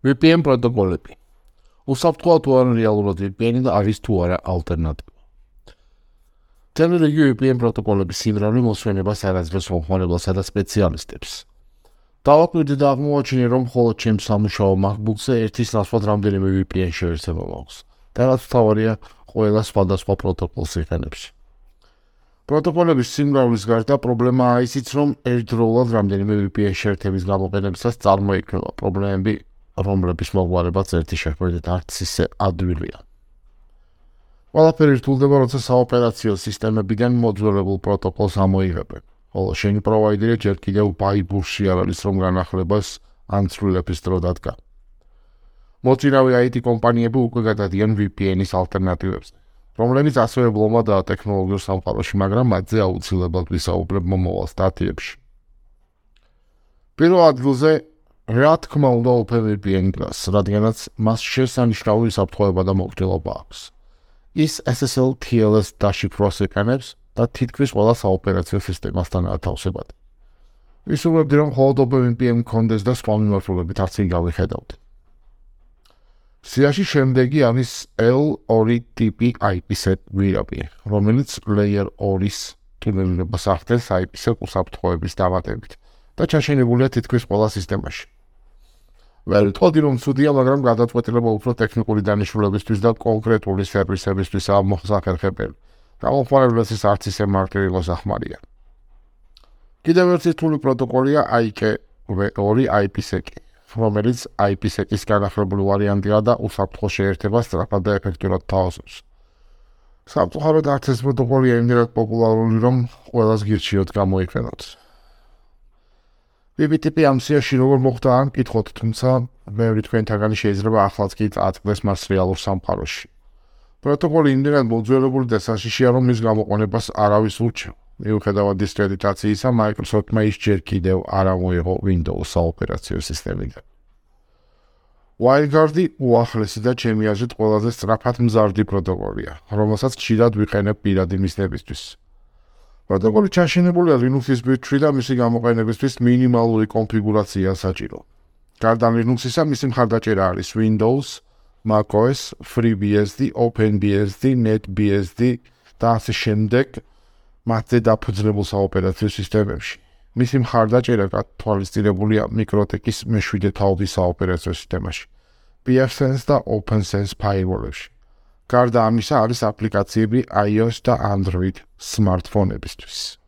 VPN პროტოკოლები. უსაფრთხოა თუ არა რეალურად VPN და არის თუ არა ალტერნატივა. Მთელი რიგი VPN პროტოკოლების სიმრავლე მოსვენებას არაძლევს მომხმარებელსა და სპეციალისტებს. დავაკვირდი და აღმოაჩინე, რომ მხოლოდ ჩემს სამუშაო MacBook-ზე ერთის ნაცვლად რამდენიმე VPN შეერთება მაქვს. და რაც მთავარია, ყველა სხვადასხვა პროტოკოლს იყენებს. პროტოკოლების სიმრავლის გარდა პრობლემაა ისიც, რომ ერთდროულად რამდენიმე VPN შეერთების გამოყენებისას წარმოიქმნება პრობლემები, რომლების მოგვარებაც ერთი შეხვედრით არც ისე ადვილია. ყველაფერი რთულდება, როცა საოპერაციო სისტემებიდან მოძველებულ პროტოკოლს ამოიღებენ, ხოლო შენი პროვაიდერი ჯერ კიდევ ბაიბურში არ არის, რომ განახლებას ან ცვლილების დრო დადგა. მოწინავე IT კომპანიები უკვე გადადიან VPN-ის ალტერნატივებზე, რომლებიც ასევე ბლომადაა ტექნოლოგიურ სამყაროში, მაგრამ მათზე აუცილებლად ვისაუბრებ მომავალ სტატიებში. პირველ ადგილზე რა თქმა უნდა OpenVPN დგას, რადგანაც მას შესანიშნავი საფრთხეობა და მოკრძალობა აქვს. ის SSL TLS დაშიფრვას ეკანებს და თითქმის ყველა საოპერაციო სისტემასთან ათავსებად. ვისურვებდი, რომ მხოლოდ OpenVPN მქონდეს და სხვა მიმართულებით არც კი გავიხედავთ. სიაში შემდეგი არის L2 ტიპი IPsec გვირაბი, რომელიც Layer 2-ის ტუნელირებას ახდენს IPsec უსაფრთხოების დამატებით და ჩაშენებულია თითქმის ყველა სისტემაში. ვერ ვიტყოდი, რომ ცუდია, მაგრამ გადაწყვეტილება უფრო ტექნიკური დანიშნულებისთვის და კონკრეტული სერვისებისთვისაა მოსახერხებელი. გამომხმარებელს არც ისე მარტივი მოსახმარია. კიდევ ერთი რთული პროტოკოლია IKV2 IPsec, რომელიც IPsec-ის განახლებული ვარიანტია და უსაფრთხო შეერთებას სწრაფად და ეფექტურად თავაზობს. სამწუხაროდ არც ეს პროტოკოლია იმდენად პოპულარული, რომ ყველას გირჩიოთ გამოიყენოთ. BBTP ამ სიაში როგორ მოხდა ან კითხოთ, თუმცა ბევრი თქვენთაგანი შეიძლება ახლაც კი წააწყდეს მას რეალურ სამყაროში. პროტოკოლი იმდენად მოძველებული და საშიშია, რომ მის გამოყენებას არავის ურჩევ. მიუხედავად დისკრედიტაციისა, Microsoft-მა ის ჯერ კიდევ არ ამოიღო Windows საოპერაციო სისტემიდან. WireGuard-ი უახლესი და ჩემი აზრით ყველაზე სწრაფად მზარდი პროტოკოლია, რომელსაც ხშირად ვიყენებ პირადი მიზნებისთვის. პროტოკოლი ჩაშენებულია Linux-ის ბირთვში და მისი გამოყენებისთვის მინიმალური კონფიგურაციაა საჭირო. გარდა Linux-ისა, მისი მხარდაჭერა არის Windows, macOS, FreeBSD, OpenBSD, NetBSD და ასე შემდეგ მათზე დაფუძნებულ საოპერაციო სისტემებში. მისი მხარდაჭერა გათვალისწინებულია MikroTik-ის მე-7 თაობის საოპერაციო სისტემაში, pfSense და OpenSense firewall-ებში. გარდა ამისა არის აპლიკაციები iOS და Android smartphone-ებისთვის.